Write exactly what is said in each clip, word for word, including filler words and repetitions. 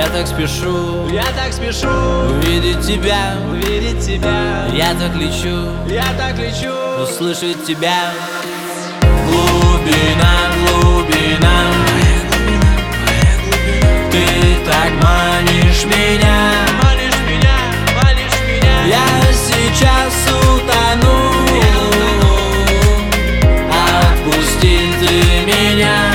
Я так спешу, я так спешу увидеть тебя, увидеть тебя. Я так лечу, я так лечу услышать тебя. Глубина, глубина, ты так манишь меня, манишь меня, манишь меня. Я сейчас утону, отпусти ты меня.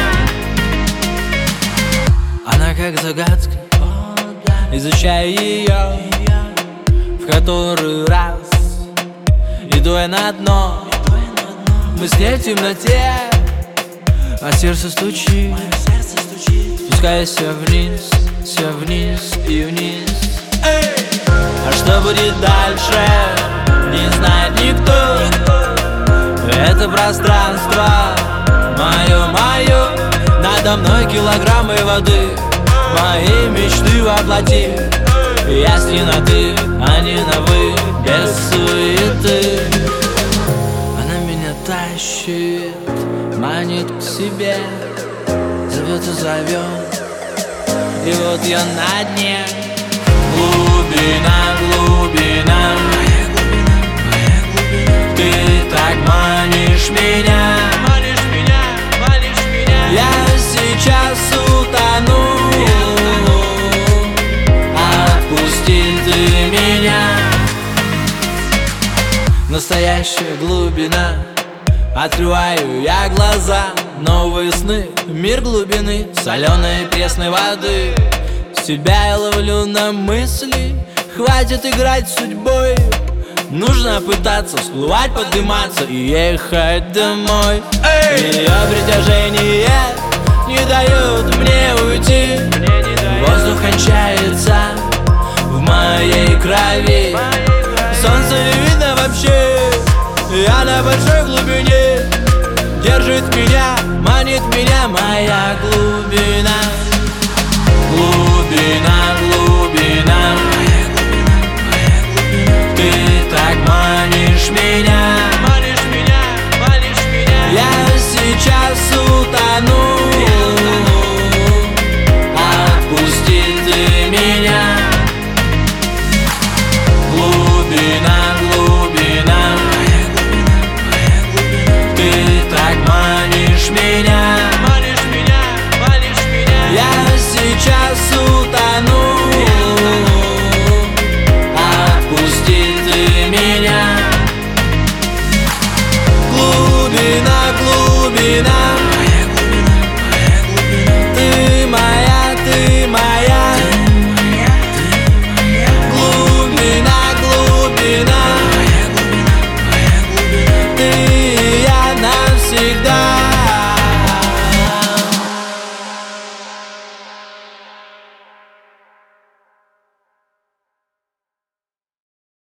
Она как загадка, изучаю ее в который раз. Иду я на дно, мы с ней в темноте, а сердце стучит, спускаясь все вниз, все вниз и вниз. Эй! А что будет дальше, не знает никто. Это пространство мое, мое. Надо мной килограммы воды, мои мечты воплоти. Я с ней на ты, а не на вы, без суеты. Она меня тащит, манит к себе, зовет и зовет, и вот я на дне. Глубина, глубина, ты так манишь меня, манишь меня, манишь меня. Я сейчас утону, отпусти ты меня. Настоящая глубина, открываю я глаза, новые сны, мир глубины, соленой пресной воды. Себя я ловлю на мысли, хватит играть с судьбой. Нужно пытаться всплывать, подниматься и ехать домой. Ее притяжение не дает мне уйти, воздух кончается в моей крови. Солнце не видно вообще, я на большой глубине. Держит меня, манит меня моя глубина. Глубина, глубина, ты так манишь меня, манишь меня, манишь меня. Я сейчас утону, отпусти ты меня. Глубина, глубина, ты так манишь меня, манишь меня, манишь меня. Я сейчас утону, отпусти ты меня. Глубина, глубина,